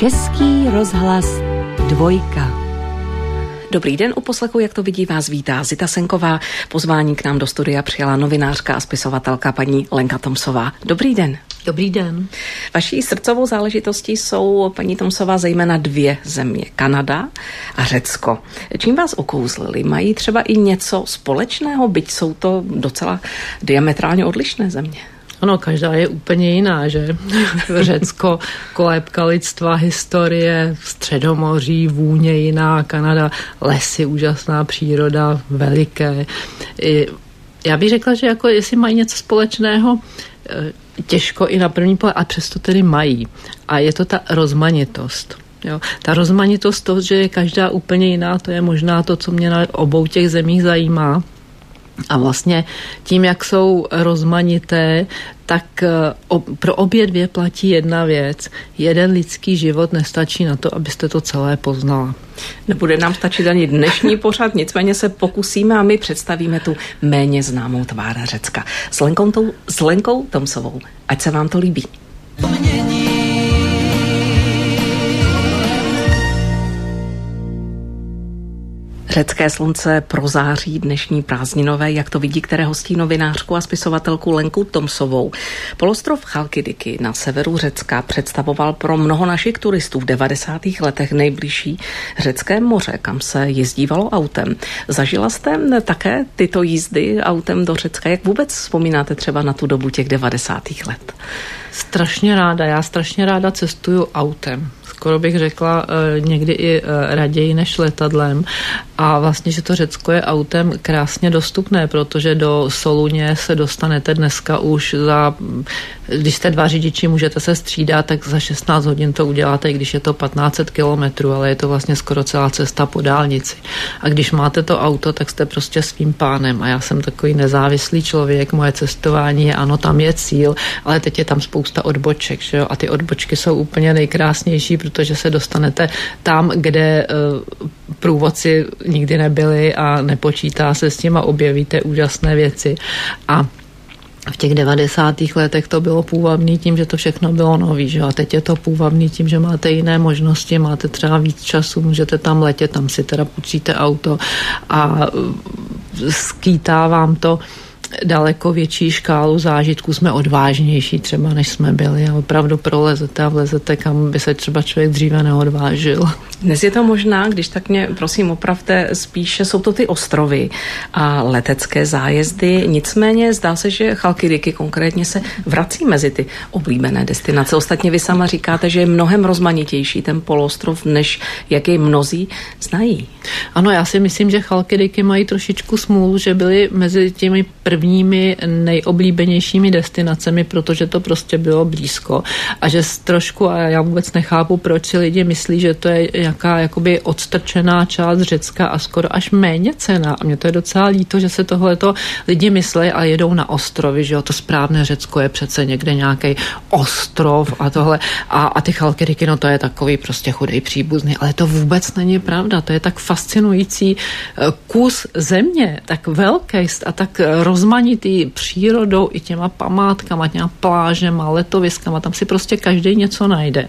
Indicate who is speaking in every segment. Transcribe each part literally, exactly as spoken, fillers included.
Speaker 1: Český rozhlas Dvojka.
Speaker 2: Dobrý den, u poslechu Jak to vidí vás vítá Zita Senková. Pozvání k nám do studia přijala novinářka a spisovatelka paní Lenka Tomsová. Dobrý den.
Speaker 3: Dobrý den.
Speaker 2: Vaší srdcovou záležitostí jsou, paní Tomsová, zejména dvě země, Kanada a Řecko. Čím vás okouzlili? Mají třeba i něco společného, byť jsou to docela diametrálně odlišné země?
Speaker 3: Ano, každá je úplně jiná, že? Řecko, kolébka lidstva, historie, Středomoří, vůně jiná, Kanada, lesy, úžasná příroda, veliké. Já bych řekla, že jako jestli mají něco společného, těžko i na první pohled, a přesto tedy mají. A je to ta rozmanitost. Jo. Ta rozmanitost toho, že je každá úplně jiná, to je možná to, co mě na obou těch zemích zajímá. A vlastně tím, jak jsou rozmanité, tak pro obě dvě platí jedna věc. Jeden lidský život nestačí na to, abyste to celé poznala.
Speaker 2: Nebude nám stačit ani dnešní pořad, nicméně se pokusíme a my představíme tu méně známou tvář Řecka. S Lenkou, tou, s Lenkou Tomsovou. Ať se vám to líbí. Řecké slunce prozáří dnešní prázdninové, jak to vidí, které hostí novinářku a spisovatelku Lenku Tomsovou. Polostrov Chalkidiki na severu Řecka představoval pro mnoho našich turistů v devadesátých letech nejbližší řecké moře, kam se jezdívalo autem. Zažila jste také tyto jízdy autem do Řecka? Jak vůbec vzpomínáte třeba na tu dobu těch devadesátých let?
Speaker 3: Strašně ráda, já strašně ráda cestuju autem. Skoro bych řekla někdy i raději než letadlem. A vlastně, že to Řecko je autem krásně dostupné, protože do Soluně se dostanete dneska už za, když jste dva řidiči, můžete se střídat, tak za šestnáct hodin to uděláte, i když je to patnáct set kilometrů, ale je to vlastně skoro celá cesta po dálnici. A když máte to auto, tak jste prostě svým pánem. A já jsem takový nezávislý člověk, moje cestování je, ano, tam je cíl, ale teď je tam spousta odboček, že jo? A ty odbočky jsou úplně nejkrásnější, protože se dostanete tam, kde uh, průvodci nikdy nebyli a nepočítá se s tím a objevíte úžasné věci. A v těch devadesátých letech to bylo půvabný tím, že to všechno bylo nový, že? A teď je to půvabný tím, že máte jiné možnosti, máte třeba víc času, můžete tam letět, tam si teda půjčíte auto a skýtá vám to daleko větší škálu zážitků, jsme odvážnější třeba, než jsme byli a opravdu prolezete a vlezete, kam by se třeba člověk dříve neodvážil.
Speaker 2: Dnes je to možná, když tak mě prosím opravte, spíše jsou to ty ostrovy a letecké zájezdy, nicméně zdá se, že Chalkidiki konkrétně se vrací mezi ty oblíbené destinace. Ostatně vy sama říkáte, že je mnohem rozmanitější ten poloostrov, než jak jej mnozí znají.
Speaker 3: Ano, já si myslím, že Chalkidiki mají trošičku smůlu, že byli mezi těmi prvními nejoblíbenějšími destinacemi, protože to prostě bylo blízko a že trošku, a já vůbec nechápu, proč si lidi myslí, že to je nějaká jakoby odstrčená část Řecka a skoro až méně cena. A mně to je docela líto, že se tohleto lidi myslí a jedou na ostrovy, že jo, to správné Řecko je přece někde nějaký ostrov a tohle. A, a ty Chalkidiki, no to je takový prostě chudej příbuzný, ale to vůbec není pravda. To je tak fascinující kus země, tak velký a tak rozmanitý přírodou i těma památkama, těma plážema, letoviskama, tam si prostě každý něco najde.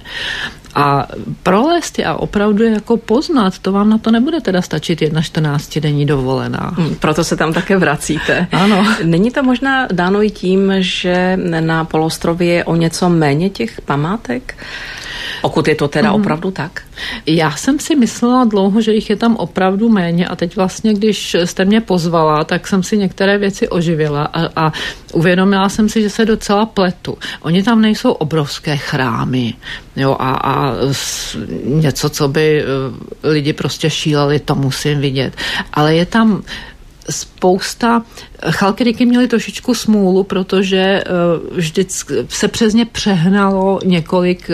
Speaker 3: A prolézt a opravdu jako poznat, to vám na to nebude teda stačit jedna čtrnáctidenní dovolená.
Speaker 2: Hmm, proto se tam také vracíte.
Speaker 3: Ano.
Speaker 2: Není to možná dáno i tím, že na poloostrově je o něco méně těch památek? Pokud je to teda mm. opravdu tak?
Speaker 3: Já jsem si myslela dlouho, že jich je tam opravdu méně a teď vlastně, když jste mě pozvala, tak jsem si některé věci oživila a, a uvědomila jsem si, že se docela pletu. Oni tam nejsou obrovské chrámy, jo, a, a něco, co by lidi prostě šíleli, to musím vidět. Ale je tam spousta... Chalkidiki měli trošičku smůlu, protože vždycky se přes ně přehnalo několik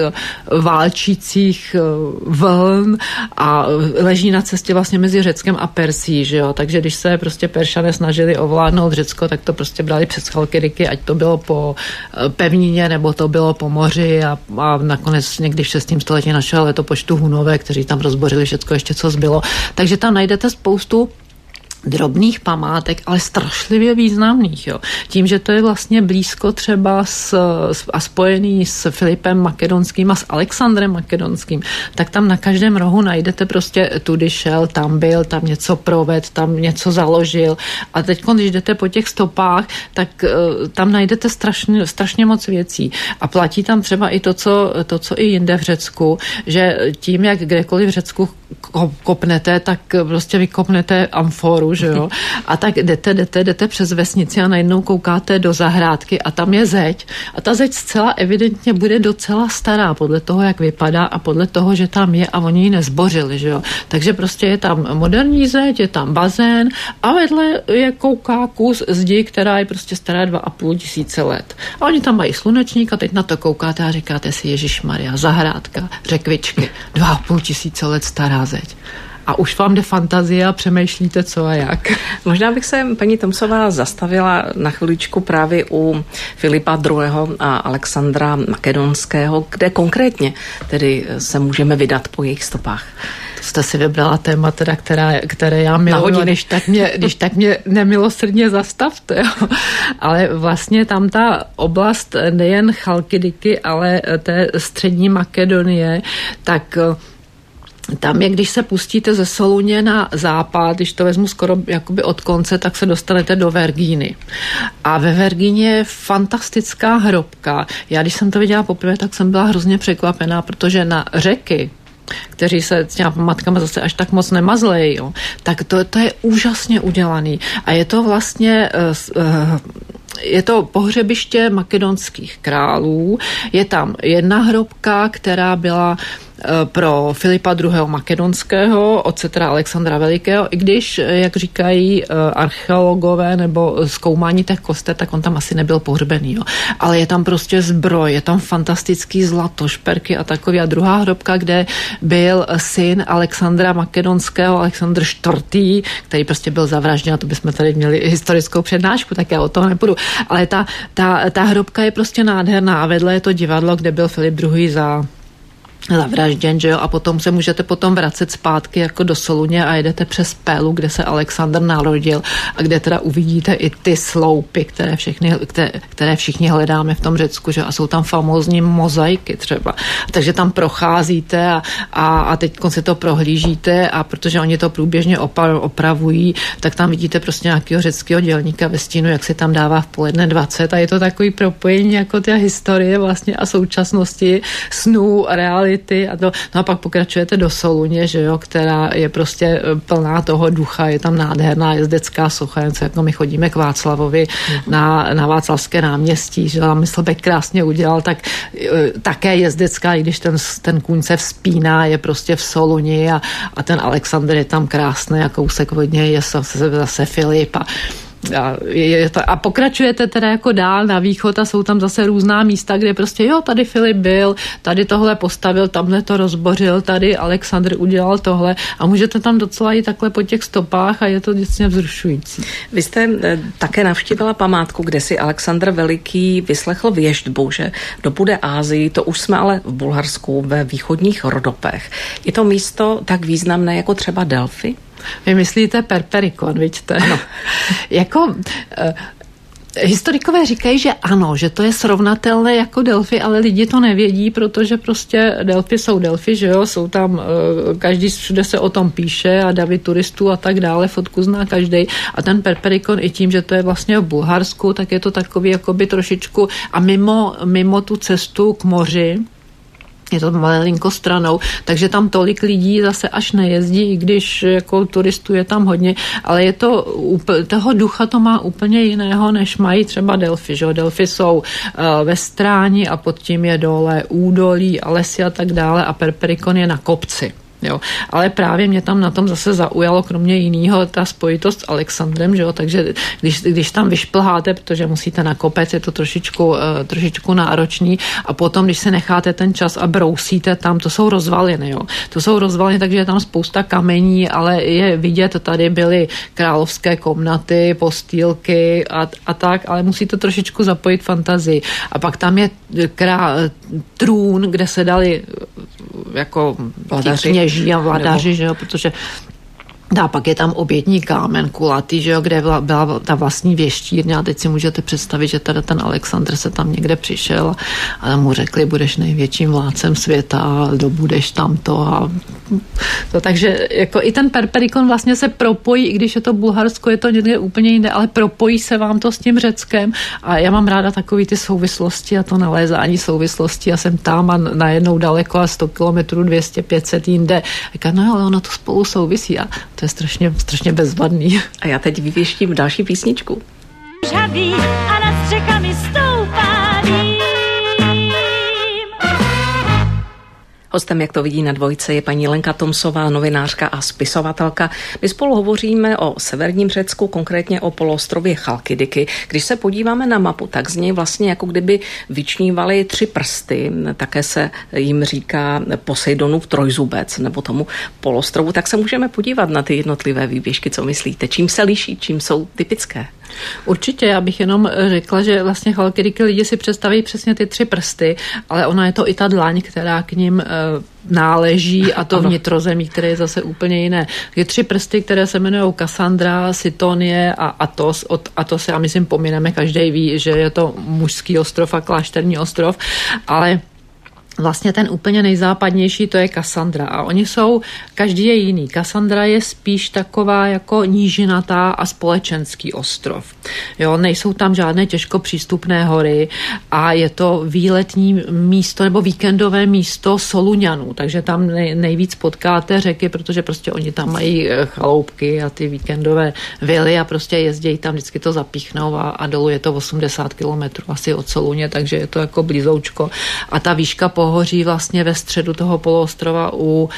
Speaker 3: válčících vln a leží na cestě vlastně mezi Řeckem a Persií, že jo? Takže když se prostě Peršané snažili ovládnout Řecko, tak to prostě brali přes Chalkidiki, ať to bylo po pevnině, nebo to bylo po moři a, a nakonec někdy v šestém století našel letopočtu Hunové, kteří tam rozbořili všecko ještě, co zbylo. Takže tam najdete spoustu drobných památek, ale strašlivě významných. Jo. Tím, že to je vlastně blízko třeba s, a spojený s Filipem Makedonským a s Alexandrem Makedonským, tak tam na každém rohu najdete prostě tudy šel, tam byl, tam něco proved, tam něco založil a teď, když jdete po těch stopách, tak uh, tam najdete strašně, strašně moc věcí. A platí tam třeba i to co, to, co i jinde v Řecku, že tím, jak kdekoliv v Řecku kopnete, tak prostě vykopnete amforu, že jo? A tak jdete, jdete, jdete přes vesnici a najednou koukáte do zahrádky a tam je zeď. A ta zeď zcela evidentně bude docela stará podle toho, jak vypadá a podle toho, že tam je a oni ji nezbořili, že jo? Takže prostě je tam moderní zeď, je tam bazén a vedle je kouká kus zdi, která je prostě stará dva a půl tisíce let. A oni tam mají slunečník a teď na to koukáte a říkáte si Ježišmarja, zahrádka, řekvičky, dva a půl tisíce let stará zeď. A už vám jde fantazie a přemýšlíte co a jak.
Speaker 2: Možná bych se, paní Tomsová, zastavila na chviličku právě u Filipa druhého. a Alexandra Makedonského, kde konkrétně tedy se můžeme vydat po jejich stopách.
Speaker 3: To jste si vybrala téma, teda, která, které já miluji, když tak mě, když tak mě nemilosrdně zastavte. Jo. Ale vlastně tam ta oblast nejen Chalkidiky, ale té střední Makedonie, tak tam je, když se pustíte ze Soluně na západ, když to vezmu skoro jakoby od konce, tak se dostanete do Vergíny. A ve Vergíně je fantastická hrobka. Já, když jsem to viděla poprvé, tak jsem byla hrozně překvapená, protože na řeky, kteří se s těma pamatkama zase až tak moc nemazlejí, jo, tak to, to je úžasně udělaný. A je to vlastně... Uh, uh, Je to pohřebiště makedonských králů. Je tam jedna hrobka, která byla pro Filipa druhého. Makedonského, otce teda Alexandra Velikého, i když, jak říkají archeologové nebo zkoumání těch koster, tak on tam asi nebyl pohřbený. Jo. Ale je tam prostě zbroj, je tam fantastický zlato, šperky a takový. A druhá hrobka, kde byl syn Alexandra Makedonského, Alexandr čtvrtý., který prostě byl zavražděn, a to bychom tady měli historickou přednášku, tak já o toho nepůjdu. Ale ta, ta, ta hrobka je prostě nádherná a vedle je to divadlo, kde byl Filip druhý. za zavražděn, že jo, a potom se můžete potom vracet zpátky jako do Soluně a jedete přes Pélu, kde se Alexandr narodil a kde teda uvidíte i ty sloupy, které, všechny, které, které všichni hledáme v tom Řecku, že? A jsou tam famózní mozaiky třeba. Takže tam procházíte a, a, a teď si to prohlížíte a protože oni to průběžně opravují, tak tam vidíte prostě nějakého řeckého dělníka ve stínu, jak se tam dává v poledne dvacet a je to takový propojení jako té historie vlastně a současnosti, snů a reality. A to, no a pak pokračujete do Soluně, že jo, která je prostě plná toho ducha, je tam nádherná jezdecká socha, jen co jako my chodíme k Václavovi mm. na, na Václavské náměstí, že tam Myslbek krásně udělal, tak také jezdecká, i když ten, ten kůň se vzpíná, je prostě v Soluni a, a ten Alexandr je tam krásný a kousek od něj je zase, zase Filip a A, je to, a pokračujete teda jako dál na východ a jsou tam zase různá místa, kde prostě jo, tady Filip byl, tady tohle postavil, tamhle to rozbořil, tady Alexandr udělal tohle a můžete tam docela jít takhle po těch stopách a je to vždycky vzrušující.
Speaker 2: Vy jste také navštívila památku, kde si Alexandr Veliký vyslechl věštbu, že do Bude Ázii, to už jsme ale v Bulharsku, ve východních Rodopech. Je to místo tak významné jako třeba Delphi?
Speaker 3: Vy myslíte Perperikon, vidíte? Ano. jako... Uh, Historikové říkají, že ano, že to je srovnatelné jako Delphi, ale lidi to nevědí, protože prostě Delphi jsou Delphi, že jo, jsou tam, každý všude se o tom píše a davy turistů a tak dále, fotku zná každej a ten Perperikon i tím, že to je vlastně v Bulharsku, tak je to takový jakoby trošičku a mimo, mimo tu cestu k moři, je to malinko stranou, takže tam tolik lidí zase až nejezdí, i když jako turistů je tam hodně, ale je to, toho ducha to má úplně jiného, než mají třeba Delphi, že? Delphi jsou uh, ve stráni a pod tím je dole údolí a lesy a tak dále a Perperikon je na kopci. Jo. Ale právě mě tam na tom zase zaujalo kromě jiného ta spojitost s Alexandrem, že jo? Takže když, když tam vyšplháte, protože musíte na kopec, je to trošičku, uh, trošičku náročný a potom, když se necháte ten čas a brousíte tam, to jsou rozvaliny, jo? To jsou rozvaliny, takže je tam spousta kamení, ale je vidět, tady byly královské komnaty, postýlky a, a tak, ale musíte trošičku zapojit fantazii. A pak tam je krá, trůn, kde se dali jako vladaři a vladaři, že jo, protože A pak je tam obětní kámen kulatý, že jo, kde byla, byla ta vlastní věštírně a teď si můžete představit, že teda ten Alexandr se tam někde přišel a mu řekli, budeš největším vládcem světa a dobudeš tamto a to, takže jako i ten Perperikon vlastně se propojí, i když je to Bulharsko, je to někde úplně jinde, ale propojí se vám to s tím Řeckem a já mám ráda takový ty souvislosti a to nalézání souvislostí a jsem tam a najednou daleko a sto kilometrů, dvě stě, pět set jinde. Říká, no jo, ale ono to spolu souvisí a to je strašně, strašně bezvadný.
Speaker 2: A já teď vyvěštím další písničku.
Speaker 4: Žaví a nad střechami stoupá dým.
Speaker 2: Hostem, jak to vidí na dvojce, je paní Lenka Tomsová, novinářka a spisovatelka. My spolu hovoříme o severním Řecku, konkrétně o poloostrově Chalkidiki. Když se podíváme na mapu, tak z něj vlastně jako kdyby vyčnívaly tři prsty. Také se jim říká Poseidonův trojzubec nebo tomu poloostrovu. Tak se můžeme podívat na ty jednotlivé výběžky, co myslíte. Čím se liší, čím jsou typické?
Speaker 3: Určitě, já bych jenom řekla, že vlastně Chalkidiki lidi si představí přesně ty tři prsty, ale ona je to i ta dlaň, která k ním náleží a to vnitrozemí, které je zase úplně jiné. Je tři prsty, které se jmenují Kassandra, Sitonie a Atos. Od Atos, já myslím, pomineme, každý ví, že je to mužský ostrov a klášterní ostrov, ale vlastně ten úplně nejzápadnější, to je Kassandra. A oni jsou, každý je jiný. Kassandra je spíš taková jako nížinatá a společenský ostrov. Jo, nejsou tam žádné těžko přístupné hory a je to výletní místo nebo víkendové místo Soluňanů, takže tam nej, nejvíc potkáte řeky, protože prostě oni tam mají chaloupky a ty víkendové vily a prostě jezdí tam, vždycky to zapíchnou a, a dolů je to osmdesát kilometrů asi od Soluně, takže je to jako blízoučko. A ta výška pohoří vlastně ve středu toho poloostrova u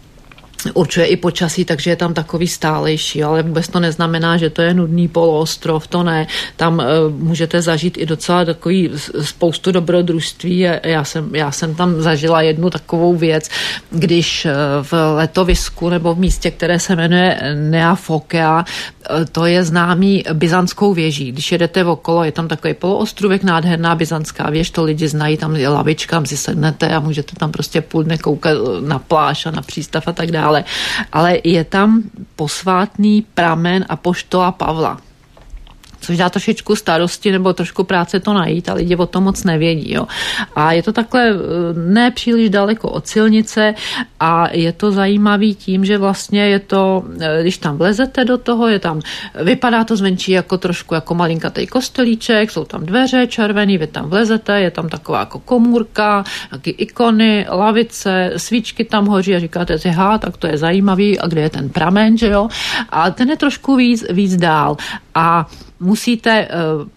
Speaker 3: určuje i počasí, takže je tam takový stálejší, ale vůbec to neznamená, že to je nudný poloostrov, to ne. Tam uh, můžete zažít i docela takový spoustu dobrodružství. Já jsem, já jsem tam zažila jednu takovou věc, když uh, v letovisku nebo v místě, které se jmenuje Nea Phokea, uh, to je známý byzantskou věží. Když jedete okolo, je tam takový poloostrůvek, nádherná byzantská věž, to lidi znají, tam je lavička, tam si sednete a můžete tam prostě půl dne koukat na pláž a na přístav a tak dále. Ale, ale je tam posvátný pramen apoštola Pavla, což dá trošičku starosti nebo trošku práce to najít a lidi o tom moc nevědí. Jo. A je to takhle ne příliš daleko od silnice a je to zajímavý tím, že vlastně je to, když tam vlezete do toho, je tam, vypadá to zvenčí jako trošku jako malinkatej kostelíček, jsou tam dveře červený, vy tam vlezete, je tam taková jako komůrka, taky ikony, lavice, svíčky tam hoří a říkáte si, ha, tak to je zajímavý a kde je ten pramen, že jo? A ten je trošku víc, víc dál a musíte,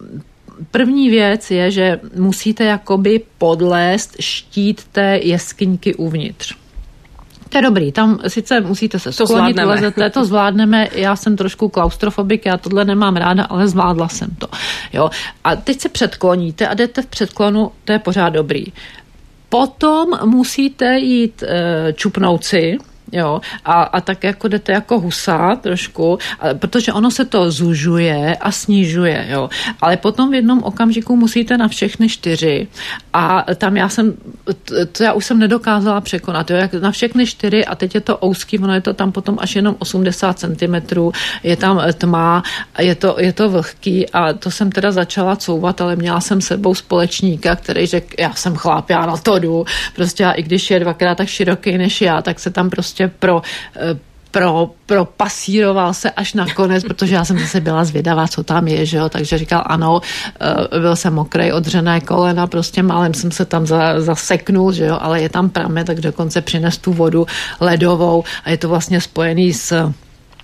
Speaker 3: první věc je, že musíte jakoby podlézt štít té jeskyňky uvnitř. To je dobrý, tam sice musíte se sklonit, to lezete, to zvládneme, já jsem trošku klaustrofobik, já tohle nemám ráda, ale zvládla jsem to. Jo. A teď se předkloníte a jdete v předklonu, to je pořád dobrý. Potom musíte jít e, čupnout si, jo, a, a tak jako jdete jako husa trošku, a, protože ono se to zužuje a snižuje, jo. Ale potom v jednom okamžiku musíte na všechny čtyři a tam já jsem, to já už jsem nedokázala překonat, jo, jak na všechny čtyři a teď je to ouský, ono je to tam potom až jenom osmdesát centimetrů, je tam tma, je to, je to vlhký a to jsem teda začala couvat, ale měla jsem sebou společníka, který řekl, já jsem chlap, já na to jdu, prostě a i když je dvakrát tak široký než já, tak se tam prostě pro, pro, pro pasíroval se až nakonec, protože já jsem zase byla zvědavá, co tam je, že jo, takže říkal ano, byl jsem mokrej, odřené kolena, prostě málem jsem se tam za, zaseknul, že jo, ale je tam pramen, tak dokonce přines tu vodu ledovou a je to vlastně spojený s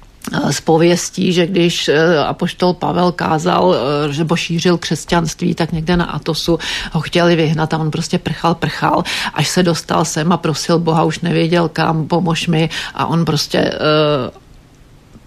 Speaker 3: z pověstí, že když apoštol Pavel kázal, nebo šířil křesťanství, tak někde na Atosu ho chtěli vyhnat a on prostě prchal, prchal, až se dostal sem a prosil Boha, už nevěděl kam, pomož mi a on prostě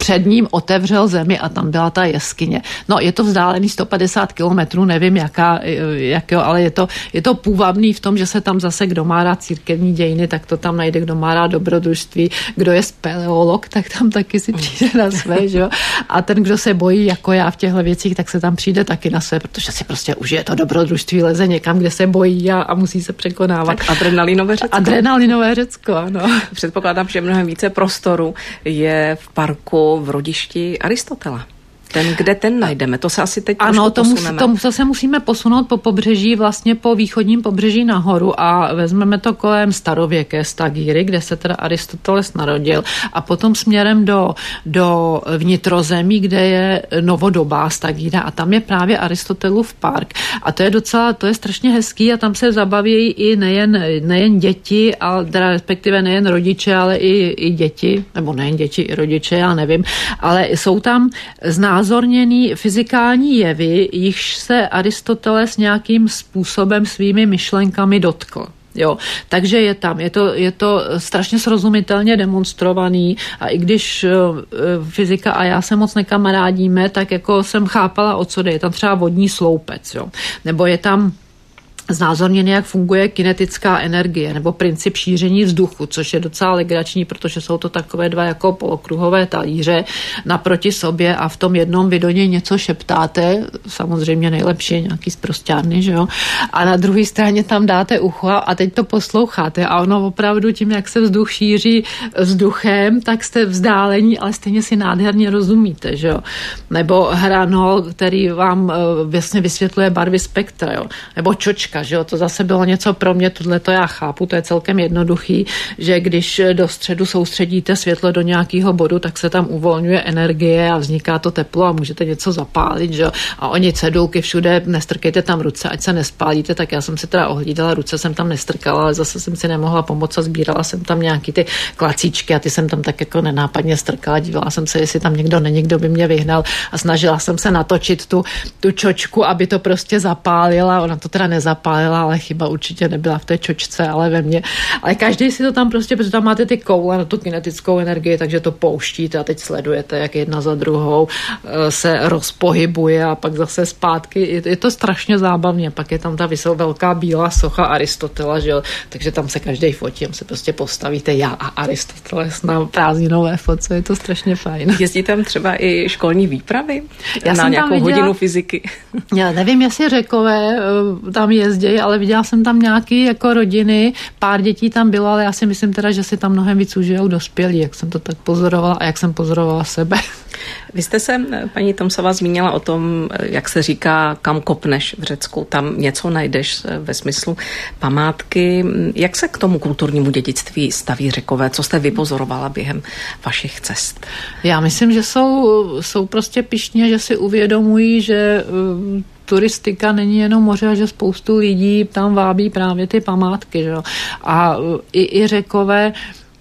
Speaker 3: před ním otevřel zemi a tam byla ta jeskyně. No, je to vzdálený sto padesát kilometrů, nevím jaká, jakého, ale je to, je to půvabný v tom, že se tam zase, kdo má rád církevní dějiny, tak to tam najde, kdo má rád dobrodružství, kdo je speleolog, tak tam taky si přijde na své, že jo. A ten, kdo se bojí, jako já v těchto věcích, tak se tam přijde taky na své, protože si prostě užije to dobrodružství, leze někam, kde se bojí a, a musí se překonávat.
Speaker 2: Tak adrenalinové Řecko.
Speaker 3: Adrenalinové Řecko, ano.
Speaker 2: Předpokládám, že mnohem více prostoru je v parku v rodišti Aristotela. Ten, kde ten najdeme, to se asi teď
Speaker 3: ano,
Speaker 2: trošku posuneme.
Speaker 3: Ano, to se musíme posunout po pobřeží, vlastně po východním pobřeží nahoru a vezmeme to kolem starověké Stagíry, kde se teda Aristoteles narodil a potom směrem do, do vnitrozemí, kde je novodobá Stagíra a tam je právě Aristotelův park a to je docela, to je strašně hezký a tam se zabaví i nejen, nejen děti, ale teda respektive nejen rodiče, ale i, i děti, nebo nejen děti, i rodiče, já nevím, ale jsou tam zná znázorněný fyzikální jevy, jichž se Aristoteles nějakým způsobem svými myšlenkami dotkl. Jo, takže je tam, je to, je to strašně srozumitelně demonstrovaný a i když uh, fyzika a já se moc nekamarádíme, tak jako jsem chápala, o co jde. Je tam třeba vodní sloupec, jo, nebo je tam znázorněný, jak funguje kinetická energie nebo princip šíření vzduchu, což je docela legrační, protože jsou to takové dva jako polokruhové talíře naproti sobě a v tom jednom vy do něj něco šeptáte, samozřejmě nejlepší je nějaký sprosťárny, že jo? A na druhé straně tam dáte ucho a teď to posloucháte a ono opravdu tím, jak se vzduch šíří vzduchem, tak jste vzdálení, ale stejně si nádherně rozumíte, že jo? Nebo hranol, který vám vlastně vysvětluje barvy spektra, jo? Nebo čočka, že jo, to zase bylo něco pro mě, tohle to já chápu, to je celkem jednoduchý, že když do středu soustředíte světlo do nějakého bodu, tak se tam uvolňuje energie a vzniká to teplo a můžete něco zapálit, že jo, a oni cedulky všude, nestrkejte tam ruce, ať se nespálíte, tak já jsem si teda ohlídala, ruce jsem tam nestrkala, ale zase jsem si nemohla pomoct a sbírala jsem tam nějaký ty klacíčky a ty jsem tam tak jako nenápadně strkala, dívala jsem se, jestli tam někdo není, kdo by mě vyhnal a snažila jsem se natočit tu, tu čočku, aby to prostě zapálila, ona to teda nezapálila, ale chyba určitě nebyla v té čočce, ale ve mně. Ale každý si to tam prostě, protože tam máte ty koule na tu kinetickou energii, takže to pouštíte a teď sledujete, jak jedna za druhou se rozpohybuje a pak zase zpátky. Je to strašně zábavně. Pak je tam ta vysel, velká bílá socha Aristotela, že jo? Takže tam se každý fotí, tam se prostě postavíte já a Aristoteles na prázdninové fotce. Je to strašně fajn.
Speaker 2: Jezdí tam třeba i školní výpravy
Speaker 3: já
Speaker 2: na nějakou viděla, hodinu fyziky?
Speaker 3: Já nevím, jestli Řekové tam jezdí, ale viděla jsem tam nějaký jako rodiny, pár dětí tam bylo, ale já si myslím teda, že si tam mnohem víc užijou dospělí, jak jsem to tak pozorovala a jak jsem pozorovala sebe.
Speaker 2: Vy jste se, paní Tomsová, zmínila o tom, jak se říká, kam kopneš v Řecku, tam něco najdeš ve smyslu památky. Jak se k tomu kulturnímu dědictví staví Řekové? Co jste vypozorovala během vašich cest?
Speaker 3: Já myslím, že jsou, jsou prostě pyšní, že si uvědomují, že turistika není jenom moře a že spoustu lidí tam vábí právě ty památky. Že? A i, i Řekové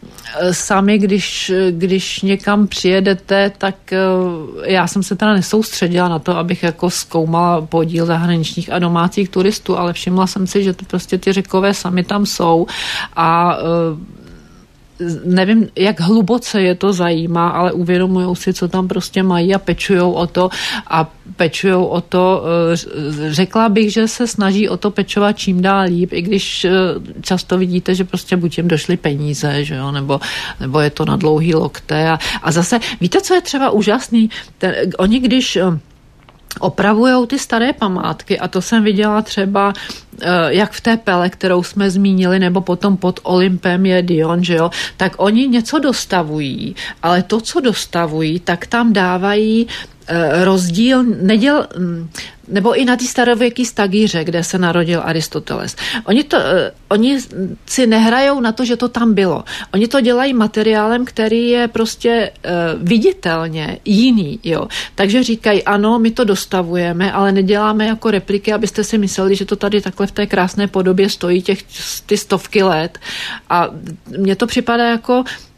Speaker 3: sami, když, když někam přijedete, tak já jsem se teda nesoustředila na to, abych jako zkoumala podíl zahraničních a domácích turistů, ale všimla jsem si, že to prostě ty Řekové sami tam jsou a nevím, jak hluboce je to zajímá, ale uvědomujou si, co tam prostě mají a pečujou o to a pečujou o to, řekla bych, že se snaží o to pečovat čím dál líp, i když často vidíte, že prostě buď jim došly peníze, že jo, nebo, nebo je to na dlouhý lokte a, a zase, víte, co je třeba úžasný? Ten, oni když opravujou ty staré památky a to jsem viděla třeba jak v té Pele, kterou jsme zmínili, nebo potom pod Olympem je Dion, že jo, tak oni něco dostavují, ale to, co dostavují, tak tam dávají rozdíl, neděl, nebo i na té starověké Stagíře, kde se narodil Aristoteles. Oni, to, oni si nehrajou na to, že to tam bylo. Oni to dělají materiálem, který je prostě uh, viditelně jiný. Jo. Takže říkají, ano, my to dostavujeme, ale neděláme jako repliky, abyste si mysleli, že to tady takhle v té krásné podobě stojí těch ty stovky let. A mně to připadá jako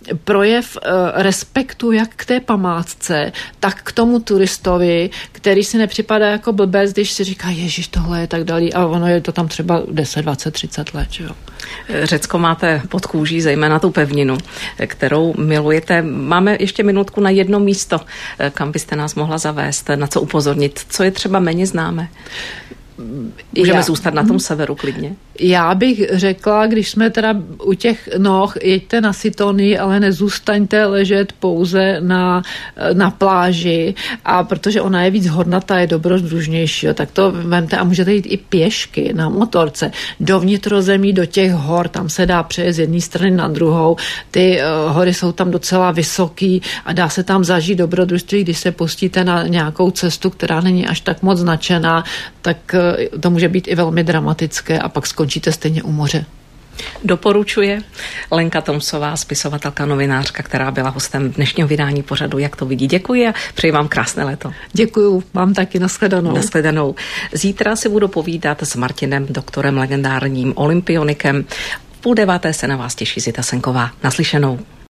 Speaker 3: projev respektu jak k té památce, tak k tomu turistovi, který si nepřipadá jako blbec, když si říká, ježiš, tohle je tak dalý a ono je to tam třeba deset, dvacet, třicet let. Jo.
Speaker 2: Řecko máte pod kůží, zejména tu pevninu, kterou milujete. Máme ještě minutku na jedno místo, kam byste nás mohla zavést, na co upozornit, co je třeba méně známé. Můžeme já, zůstat na tom severu klidně.
Speaker 3: Já bych řekla, když jsme teda u těch noh, jeďte na Sitonii, ale nezůstaňte ležet pouze na, na pláži, a protože ona je víc hodnatá, je dobrodružnější, tak to vemte a můžete jít i pěšky na motorce do vnitrozemí, do těch hor, tam se dá přejet z jedné strany na druhou, ty uh, hory jsou tam docela vysoký a dá se tam zažít dobrodružství, když se pustíte na nějakou cestu, která není až tak moc značená, tak uh, to může být i velmi dramatické a pak skončíte stejně u moře.
Speaker 2: Doporučuje Lenka Tomsová, spisovatelka, novinářka, která byla hostem dnešního vydání pořadu Jak to vidí. Děkuji a přeji vám krásné léto.
Speaker 3: Děkuju, vám taky, nashledanou.
Speaker 2: Nashledanou. Zítra si budu povídat s Martinem Doktorem, legendárním olympionikem. V půl deváté se na vás těší Zita Senková. Naslyšenou.